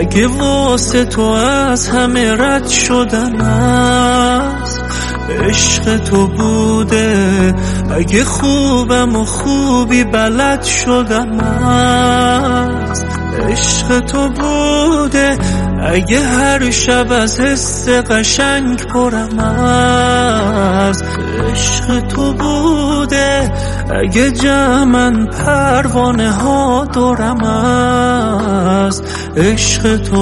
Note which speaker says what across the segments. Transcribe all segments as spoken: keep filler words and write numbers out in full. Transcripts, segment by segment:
Speaker 1: اگه واسه تو از همه رد شدن است عشق تو بوده، اگه خوبم و خوبی بلد شدم است عشق تو بوده، اگه هر شب از حس قشنگ پرم است عشق تو بوده، اگه جمعن پروانه ها دورم است عشق تو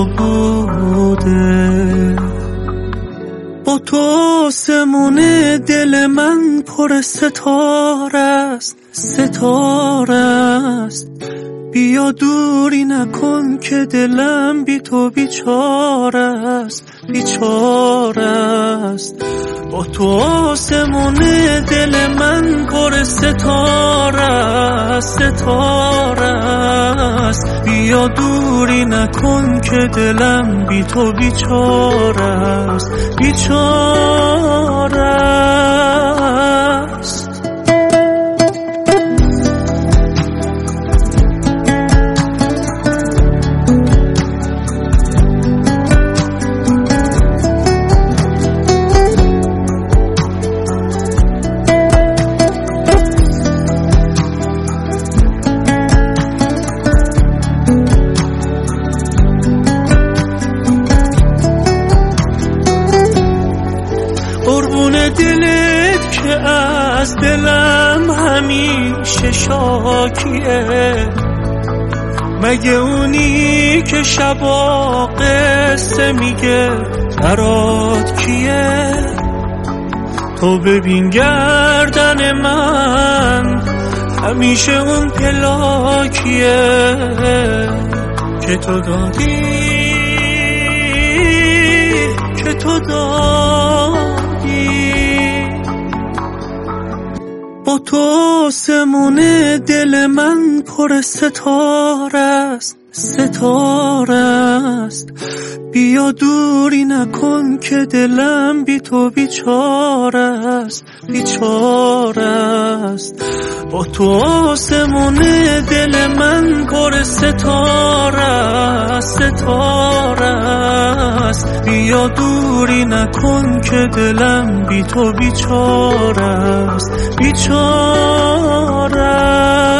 Speaker 1: بوده. با تو آسمون دل من پر ستاره است، ستاره است. بیا دوری نکن که دلم بی تو بیچاره است، بیچاره است. با تو آسمون دل من پر ستاره است، ستاره است. بیا دوری نکن که دلم بی تو بیچاره است، بیچاره است. قربون دلت که از دلم همیشه شاکیه، مگه اونی که شبا قصه میگه برات کیه؟ تو ببین گردن من همیشه اون پلاکیه که تو دادی، که تو دادی. با تو آسمون دل من پر ستاره است، ستاره است. بیا دوری نکن که دلم بی تو بیچاره است، بیچاره است. با تو آسمون دل من پر ستاره است، ستاره است. بیا دوری نکن که دلم بی تو بیچاره است، بیچاره است.